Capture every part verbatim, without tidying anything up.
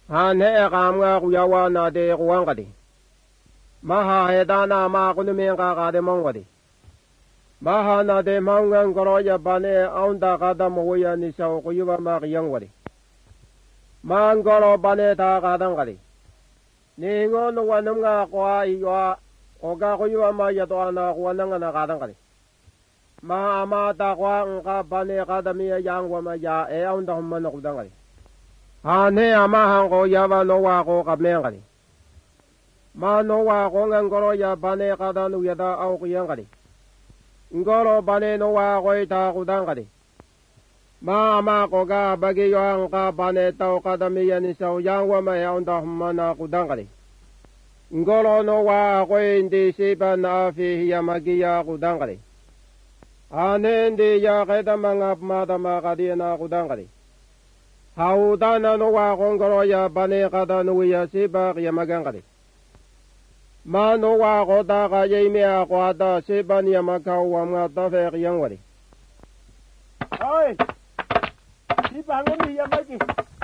hane kamga kuyawa na de kuangkadi maha hedana ma kunumen ka ka de mongwadi maha na de maungan goroya bane aunda kada moya ni sa kuyuba ma kiyangwadi mangolo bane ta kadangkadi ningo no wanunga kwa iwa oga kuyuba ma yato ana kuananga na kadangkadi ma ama ta kwa ngka bane kada miya yangwa ma ya e aunda humana kudangkadi hane ama hango yaba no wa ko kamengkadi ma no wa ko ngangoro ya bane kada nu yada au kiyangkadi ngoro bane no wa ko ita kudangkadi ma ama ko ga bagi yo angka bane tau kada miya ni sau yangwa ma ya aunda humana kudangkadi ngoro no wa ko indi siba na fi ya magiya kudangkadi hane indi ya kada mangap mata makadi na kudangkadi haudana no wa kongoro ya bane kada no ya siba ya magangkadi ma no wa ko da ka yeme a ko da siba ni makau wa ma da fe yang wadi oi siba ngani ya magi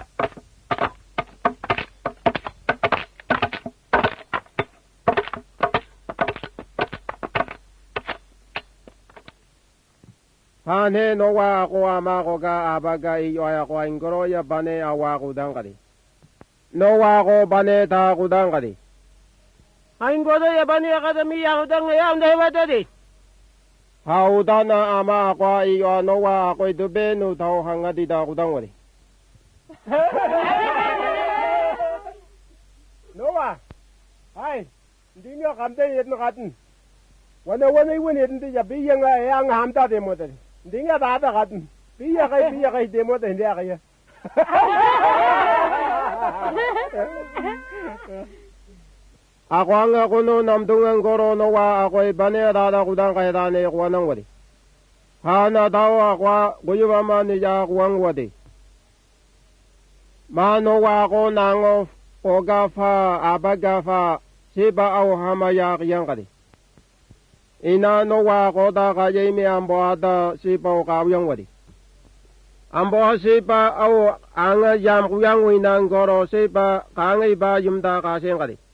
hane no wa ko ama ko ga abaga i yo ya ko ingoro ya bane awa ko dangkadi no wa ko bane ta ko dangkadi ingoro ya bane akademi ya dang ya ndai wadadi haudana ama ko i yo no wa ko du be no tau hangadi da ko dangwadi no wa hai ndi nyo kam te yet no katin wana wana i wani ndi ya bi yang ya ngam ta de mo de Dinga baba katin. Biya kay biya kay demo ta hindi kaya. Ako ang ako no namdungan goro no wa ako ibane dada kudang kay dane ko nang wadi. Hana daw ako guyuba man ni ja ko ang wadi. Mano wa ako nango ogafa abagafa siba au hamaya kiyang kadi. Ina no wa ko da ka yeme ambo ada sipa ka yang wadi ambo sipa au anga yam kuyang winang goro sipa ka ngai ba yum da ka seng kadi